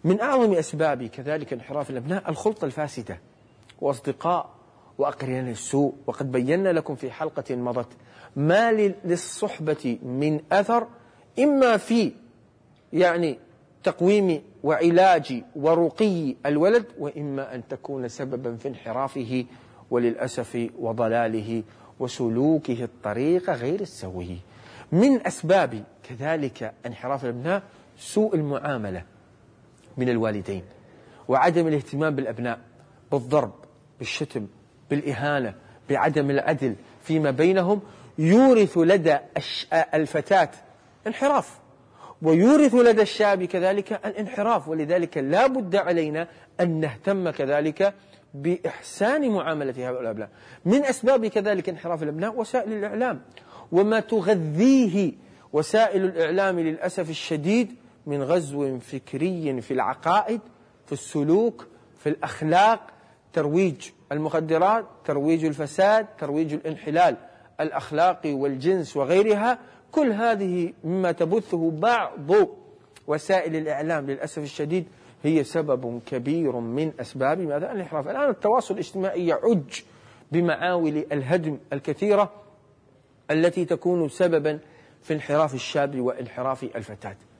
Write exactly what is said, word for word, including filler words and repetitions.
من أعظم أسباب كذلك انحراف الأبناء الخلطة الفاسدة وأصدقاء وأقرناء السوء. وقد بينا لكم في حلقة مضت ما للصحبة من أثر، إما في يعني تقويم وعلاج ورقي الولد، وإما أن تكون سببا في انحرافه وللأسف وضلاله وسلوكه الطريق غير السوي. من أسباب كذلك انحراف الأبناء سوء المعاملة من الوالدين، وعدم الاهتمام بالأبناء بالضرب، بالشتم، بالإهانة، بعدم العدل فيما بينهم، يورث لدى الفتاة انحراف، ويورث لدى الشاب كذلك الانحراف. ولذلك لا بد علينا أن نهتم كذلك بإحسان معاملة هؤلاء الأبناء. من أسباب كذلك انحراف الأبناء وسائل الإعلام وما تغذيه وسائل الإعلام للأسف الشديد من غزو فكري في العقائد، في السلوك، في الأخلاق، ترويج المخدرات، ترويج الفساد، ترويج الانحلال الأخلاقي والجنس وغيرها. كل هذه مما تبثه بعض وسائل الإعلام للأسف الشديد هي سبب كبير من أسباب ماذا؟ الانحراف. الآن التواصل الاجتماعي يعج بمعاول الهدم الكثيرة التي تكون سببا في انحراف الشاب وانحراف الفتاة.